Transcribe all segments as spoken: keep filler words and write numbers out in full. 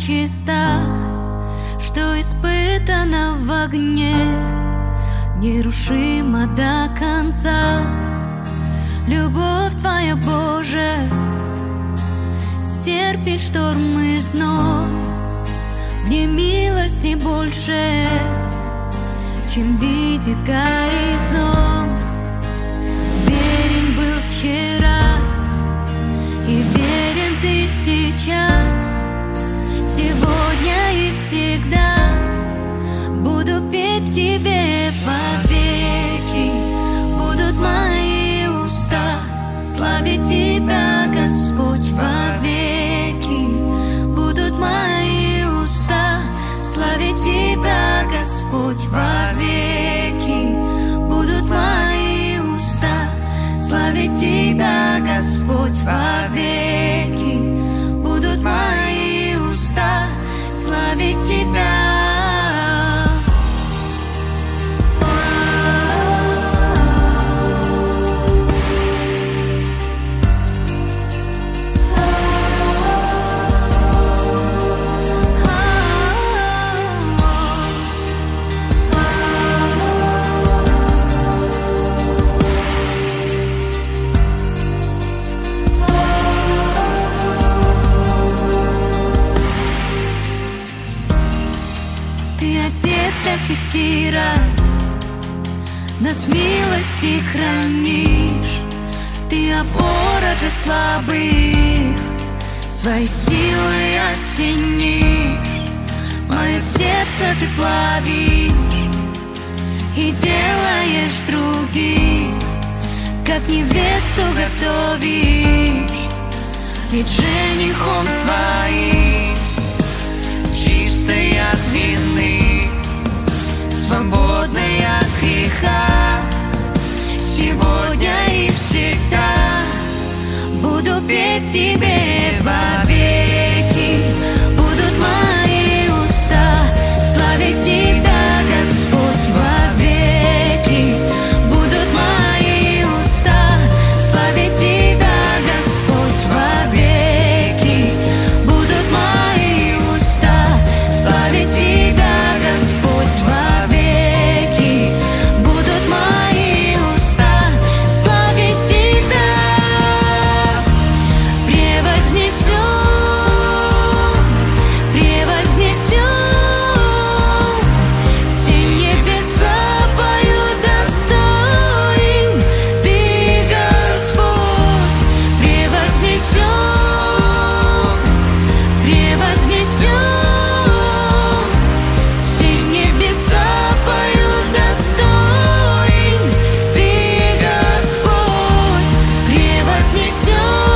чиста, что испытана в огне, нерушима до конца. Любовь Твоя, Боже, стерпит шторм и зной. В ней милости больше, чем видит горизонт. Верен был вчера, и верен Ты сейчас. Сегодня и всегда буду петь Тебе вовеки. Будут мои уста славить Тебя, Господь, вовеки. Будут мои уста славить Тебя, Господь, вовеки. Будут мои уста славить Тебя, Господь, вовеки. Будут мои уста славить Тебя. Для всех сирот нас милости хранишь. Ты опора для слабых, своей силой осенишь. Мое сердце Ты плавишь и делаешь других, как невесту готовишь пред женихом своим. Чистой от вины, свободной от греха, сегодня и всегда буду петь Тебе вовеки. Будут мои уста славить Тебя, Господь, вовеки. Будут мои уста славить Тебя, Господь, вовеки. Будут мои уста славить Тебя, Господь, вовеки. Будут мои уста славить Тебя. Превознесем, превознесем, все небеса поют: достоин Ты, Господь. Превознесем, превознесем, все небеса поют: достоин Ты, Господь. Превознесем,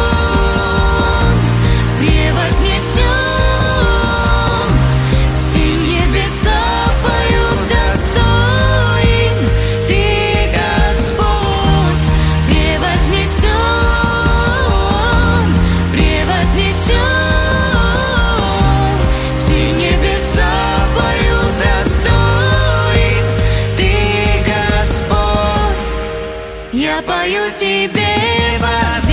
превознесем, все небеса поют: достоин Ты, Господь. Превознесем, превознесем, все небеса поют: достоин Ты, Господь. Я пою Тебе во